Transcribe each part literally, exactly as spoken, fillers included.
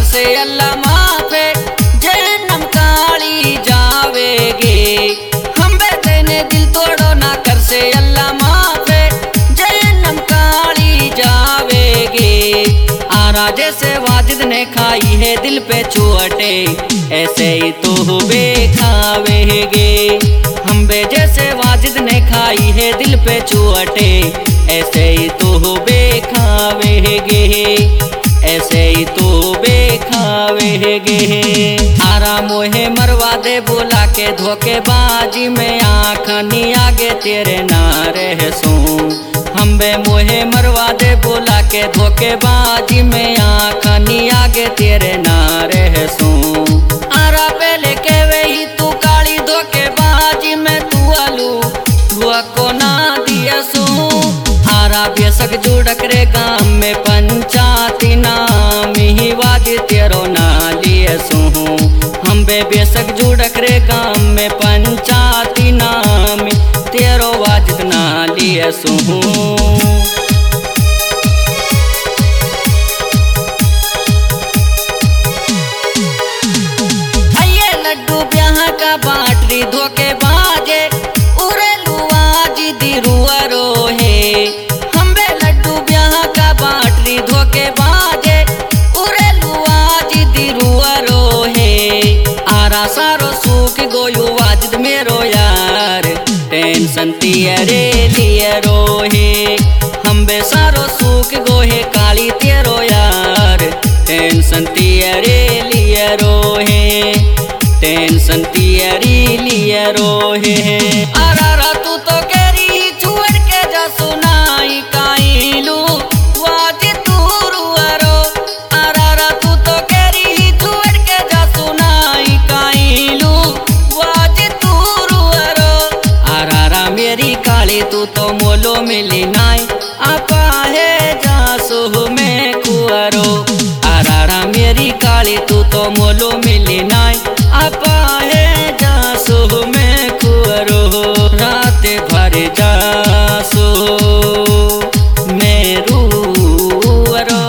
से अल्लाह माफे जहन्नम काली जावेगे। हम बेचैने दिल तोड़ो ना कर से अल्लाह माफे जहन्नम काली जावेगे। आरा जैसे वाजिद ने खाई है दिल पे चुअटे ऐसे ही तू बे खावेगे। हम बे जैसे वाजिद ने खाई है दिल पे चुअटे ऐसे ही तू बे खावेगे, ऐसे ही तू बे खावेगे। आरा मोहे मरवा दे बोला के धोखेबाजी में आँखनी आगे तेरे ना रह सो। हम बे मोहे मरवा दे बोला के धोखेबाजी में आँखनी आगे तेरे ना रह सो। आरा पहले के वही तू काली धोखेबाजी में तू आलू धुआ को ना दिया सो। आरा बेसक जुड़क रे गाँव में पंचायती नाम ही वाजिद तेरो ना लिए सो। हम बे बेसक जुड़क रे गाँव में पंचायती नाम तेरो वाजिद ना लिए सो। आइए लड्डू ब्याह का बाटरी धोखे बाजे उरे लुआजी दी रुआरो है। हम बे लड्डू ब्याह का बाटरी धोखे बाजे उरे लुआजी दी रुआरो है। आरा सारो सूख गोयू वाजिद मेरो यार टेंशन तियरे लिए रोहे। हम बे सारो सूख गोहे काली तेरो यार टेंशन तियरे लिए रोहे, टेंशन तियरी लिए रोहे। आरा तू तो केरी छोड़ के जा सुनाई काईलू वाजिद तू रुआरो। आरा तू तो केरी छोड़ के जा सुनाई काईलू वाजिद तू रुआरो। आरा मेरी काली तू तो मोलो मिली नाई आपा है जासो में कुआरो। आरा मेरी काली तू तो मोलो मिली नाई आपा है जासो में कुआरो। रात भर जासो में रुआरो।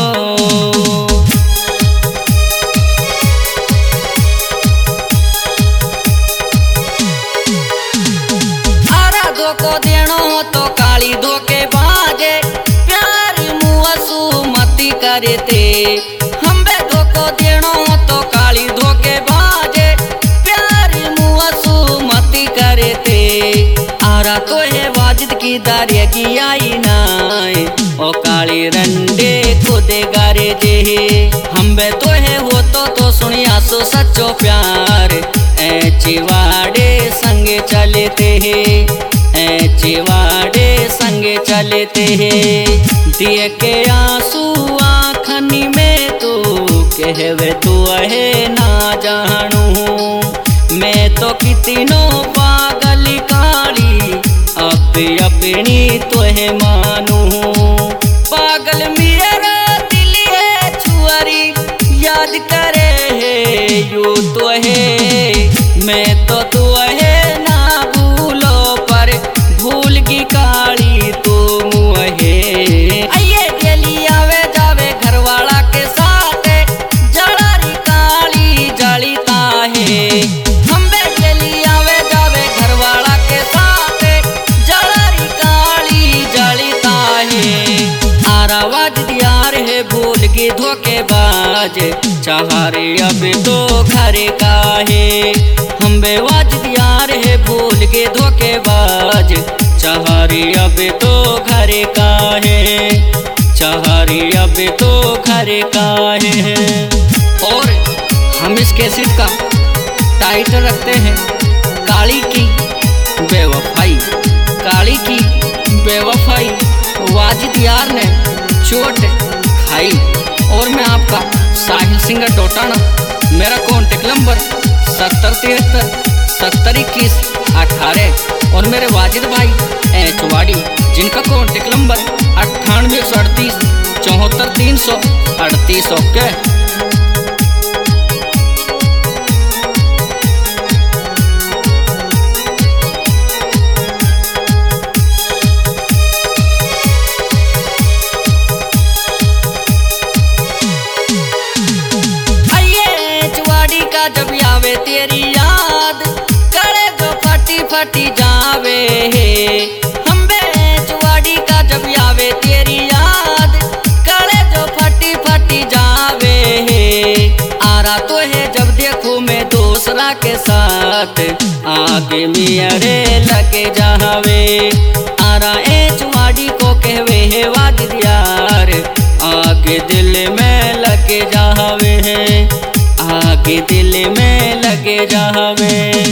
आरा दो को देनो तो काली धोखे बाजे प्यारी मुआसू मती करते। हम बे दो को देनो तो काली धोखे बाजे प्यारी मुआसू मती करते। आरा तो है वाजिद की दारिया की आई नाय ओ काली रंडे खुदे गारे जे। हम बे तो है वो तो तो सुनिया सो सच्चो प्यार ए चिवाड़े संगे चलते है, ए चिवाड़े संगे चलते है। दिए के आंसू आँखनी में तू कहवे तू है ना जानू। मैं तो कितनो पागल काली अपनी अपनी तो है मानू। पागल मेरा दिल है छुआरी याद करे है यू तो है। मैं तो तू है ना भूलो पर भूल की काली तू मुहे। आइए गेली आवे जावे घरवाला के साथ जड़ारी काली जड़ीता है। हम बे गेली आवे जावे घरवाला के साथ जड़ारी काली जड़ीता है। आरा वाजिद यार है भूल की धोखेबाज चाहरे अब तो घर का है। हम बे वाजिद यार है भूल के धोखेबाज चाहरे अब तो घर का है, चाहरे अब तो घर का है। और हम इस कैसेट का टाइटल रखते हैं काली की बेवफाई। काली की बेवफाई वाजिद यार ने चोट खाई। और मैं आपका साहिल सिंगर डोटाना, मेरा कॉन्टेक्ट नंबर सत्तर तिहत्तर सत्तर इक्कीस अठारह। और मेरे वाजिद भाई एचवाड़ी जिनका कॉन्टेक्ट नंबर अट्ठानवे सौ अड़तीस चौहत्तर तीन सौ अड़तीस। ओके। तेरी याद करे जो फटी फटी जावे है। हम बेचवाड़ी का जब आवे तेरी याद करे जो फटी फटी जावे है। आ रहा तो है जब देखूं मैं दूसरा के साथ आगे मेरे लगे जावे। आ रहा है चुवाड़ी को कहवे है वाजिद यार आगे दिल में लगे जावे है, आगे दिल में लगे जावे।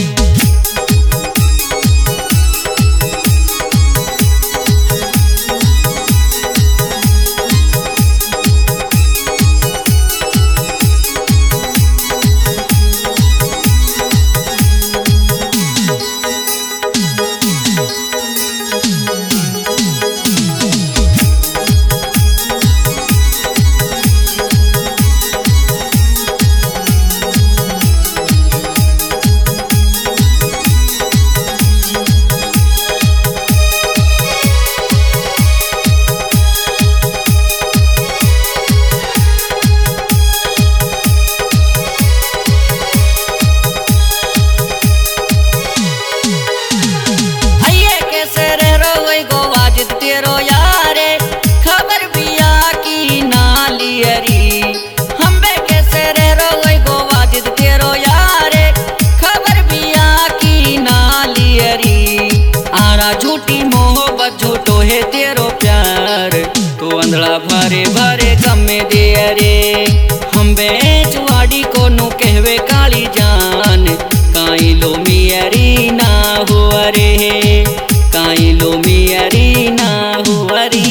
तेरो यारे खबर बिया की नालियरी। हम बे कैसे रह रोई गो वाजिद तेरो यारे खबर बिया की नालियरी। आरा झूठी मोहब्बत झूठो है तेरो प्यार तो अंधड़ा भरे भरे गम में दे रे। हम बेचवाड़ी को नु कहवे काली जान काई लो मियरी ना हुआ रे, काई लो मियरी ना हुआ री।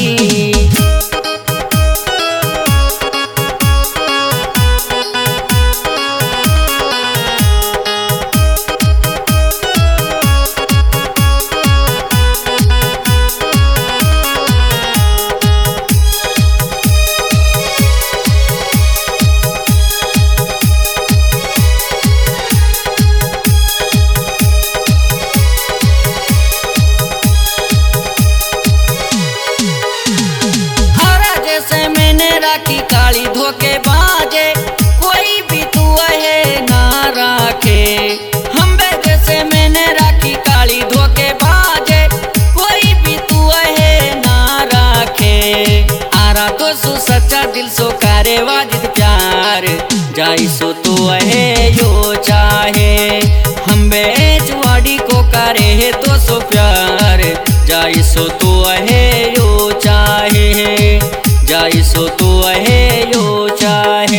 राखी काली धोखे बाजे कोई भी तू है ना राखे। हम जैसे मैंने राखी काली धोखे बाजे कोई भी तू है ना राखे। आरा तो सु सच्चा दिल सो करे वाजिद प्यार जाई सो तू है यो चाहे। हम बेचवाड़ी को करे है तो सो प्यार जाई सो तू है यो चाहे, जाई सो तू है यो चाहे।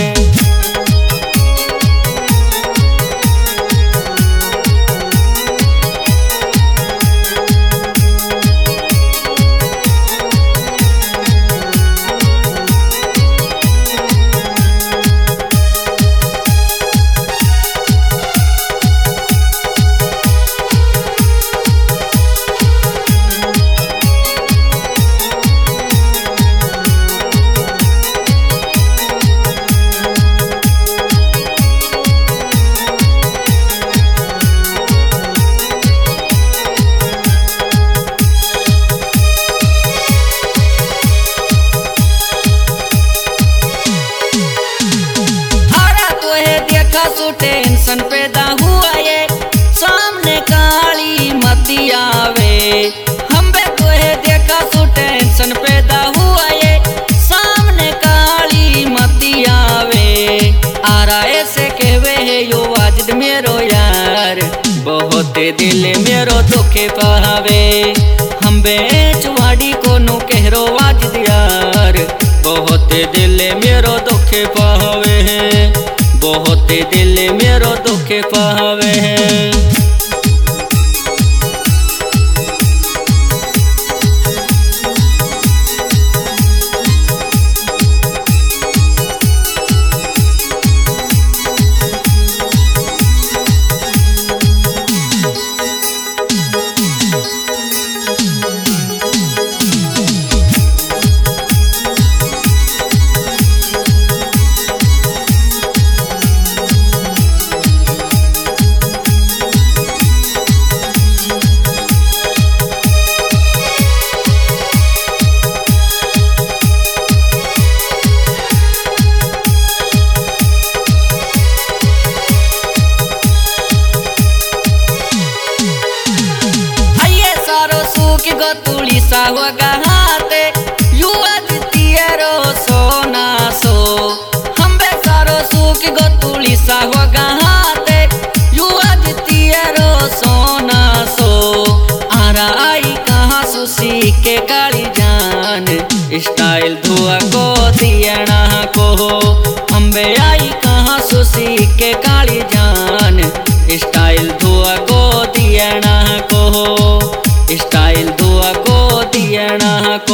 टेंशन पैदा हुआ ये सामने काली मती आवे। हम बे तो है देखा सो टेंशन पैदा हुआ ये सामने काली मती आवे। आ रहा ऐसे कहवे है यो वाजिद मेरो यार बहुत दिल मेरो दुखे पावे। हम बेचवाड़ी को नु कहरो वाजिद यार बहुत दिल मेरो दुखे पावे है, बहुत दिल मेरो दुखे पावे है। हुआ गहाते युवा जितियरो सोना सो हम्बे सारो सुख गो तुलिसा हुआ गहाते युवा जितियरो सोना सो आरा आई कहाँ सुसी के काली जान स्टाइल धुआ को दियना को हम्बे आई कहाँ सुसी के काली जान स्टाइल धुआ को दियना को स्टाइल धुआ को दियना को।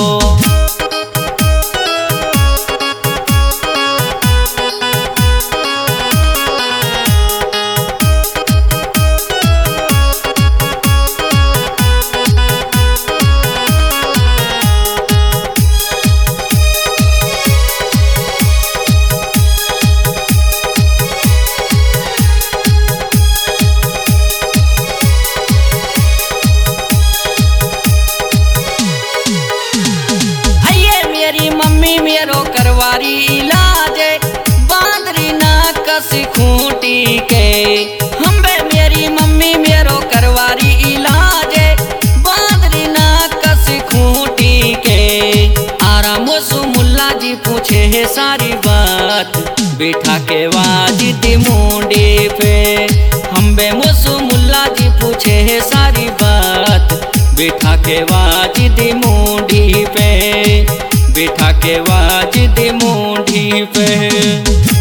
मम्मी मेरो करवारी इलाजे बांदरी ना कसी खूंटी के हम्बे मेरी मम्मी मेरो करवारी इलाजे बांदरी ना कसी खूंटी के आरा मोसू मुल्ला जी पूछे है सारी बात बैठा के वाजिदी मुंडी पे हम्बे मोसू मुल्ला जी पूछे है सारी बात बैठा के वाजिदी मुंडी पे बैठा के वाजिदी मुंडी पे।